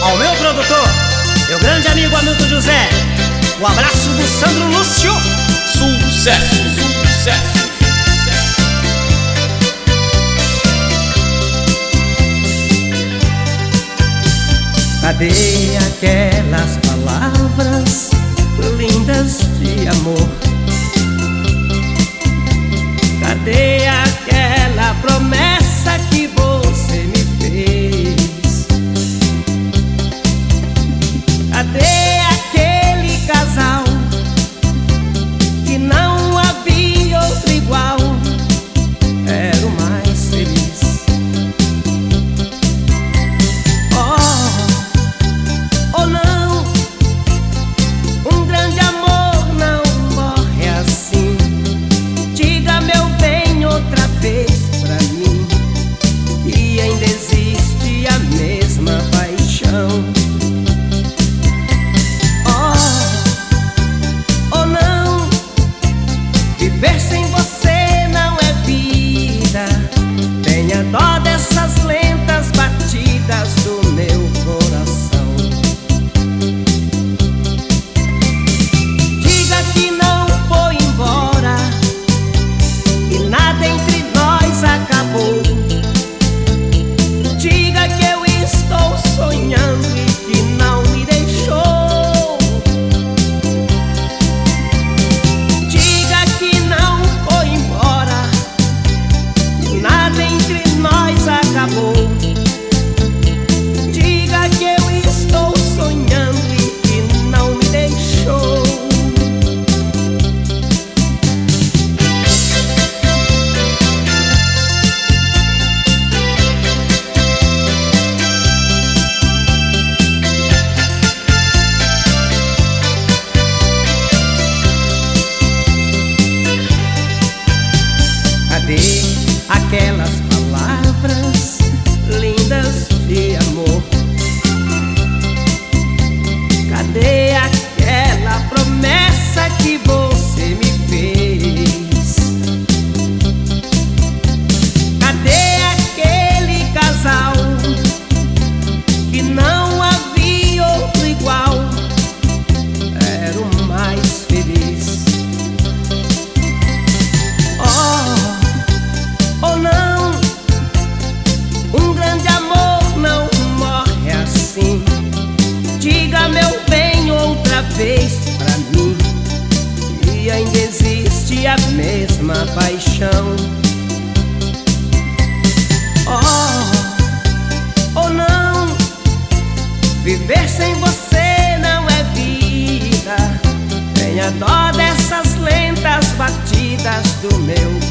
Ao meu produtor, meu grande amigo Hamilton José, o abraço do Sandro Lúcio. Sucesso, sucesso. Cadê aquelas palavras lindas de amor? Cadê aquela promessa que você me fez? Cadê aquele casal que não havia outro igual? Era o mais feliz. Viver sem você não é vida. Tenha dó dessas lentas batidas do meu coração. Diga que não foi embora, que nada entre nós acabou. Diga que eu estou sonhando e que não me deixou. Diga que eu estou sonhando e que não me deixou. Cadê aquelas palavras lindas de amor? Cadê aquela promessa que você me fez? Cadê aquele casal que não havia outro igual? Era o mais feliz. Oh não, um grande amor não morre assim. Diga, meu bem, outra vez pra mim que ainda existe a mesma paixão. Oh não, viver sem você não é vida. Tenha dó dessas lentas batidas do meu